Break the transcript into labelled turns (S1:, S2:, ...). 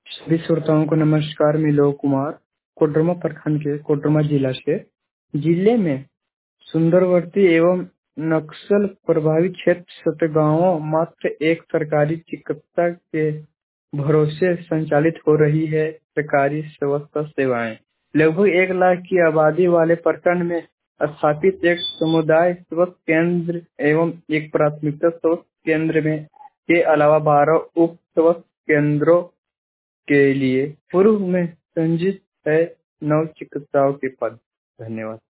S1: सभी श्रोताओं को नमस्कार। मैं लोक कुमार कोडरमा प्रखंड के कोडरमा जिला से। जिले में सुंदरवर्ती एवं नक्सल प्रभावित क्षेत्र सतगांव मात्र एक सरकारी चिकित्सा के भरोसे संचालित हो रही है सरकारी स्वास्थ्य सेवाएं। लगभग 1 लाख की आबादी वाले प्रखंड में स्थापित एक समुदाय स्वास्थ्य केंद्र एवं एक प्राथमिकता स्वास्थ्य केंद्र में के अलावा 12 उप स्वास्थ्य केंद्रों के लिए पूर्व में संचित है 9 चिकित्सकों के पद। धन्यवाद।